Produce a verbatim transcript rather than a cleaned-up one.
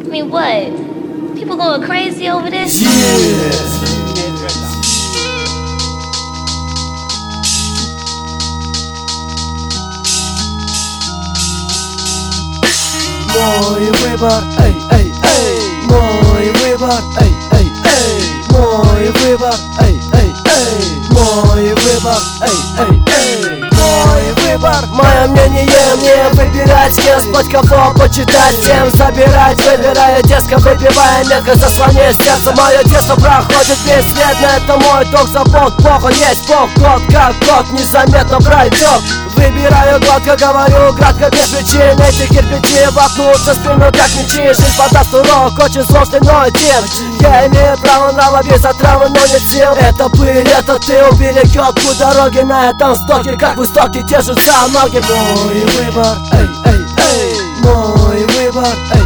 I mean, what? People going crazy over this? Yeah. Мой выбор, эй, эй, эй. Мой выбор, эй, эй, эй. Мой выбор, эй, эй, эй. Мой выбор, эй, эй, эй. Мой выбор, мое мнение мне выбирать, с кем спать, кого почитать, всем забирать, выбирая дерзко, выпивая метко, заслоняя сердце. Мое детство проходит бесследно, это мой долг, забот Бога есть Бог, год как год незаметно пройдет. Выбираю гладко, говорю кратко, без причин. Эти кирпичи воткнутся в спину, как мечи. Жизнь подаст урок, очень сложный, но один. Я имею право на лови за травы, но нет сил. Это пыль, это ты уберегет путь дороги. На этом стоке, как в истоке, держатся ноги. Мой выбор, эй, эй, эй. Мой выбор, эй.